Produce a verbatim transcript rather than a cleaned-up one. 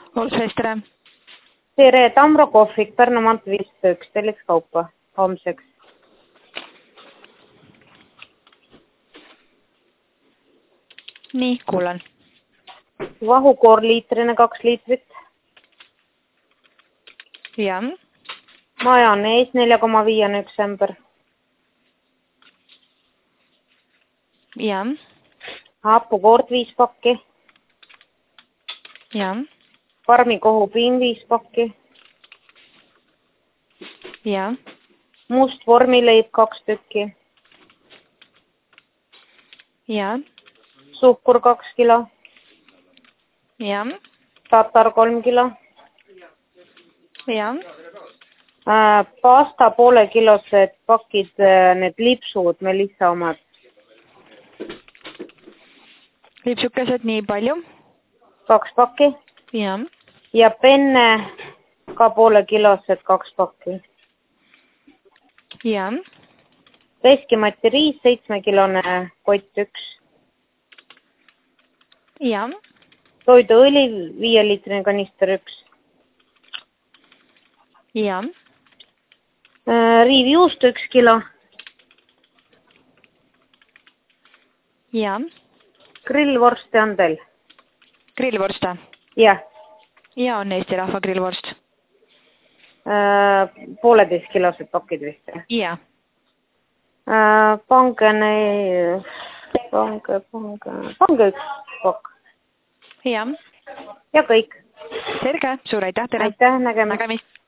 Olsvees, tere! Tere, Tamro kohvik, Pärnu maantee viissada üks, telliks kaupa homseks. Nii, kuulan. Vahukoor liitrine, kaks liitrit. Ja. Majonees nelja koma viis on üks ämber. Ja. Hapukoort viis pakki. Ja. Farmikohupiim viis pakki. Ja. Must vormileib kaks tükki. Ja. Suhkur kaks kilo. Ja. Tatar kolm kilo. Ja. Äh, pasta poole kilosed pakid, need lipsud, Melissa omad. Lipsukesed nii palju? Kaks pakki. Ja. Ja penne ka poole kilosed kaks pakki. Ja. Veskimati riis, seitsmekilone kott üks. Ja. Toiduõli, viie liitrine kanister üks. Ja. Riivjuust üks kilo. Ja. Grillvorste on teil? Grillvorste? Jah. Ja, on Eesti rahva grillvorst. Pooleteist kilosed pakid vist. Ja. Pange neid, pange, pange, pange üks pakk. Ja. Ja kõik. Selge, suur aitäh teile. Aitäh, nägemist. Nägemist.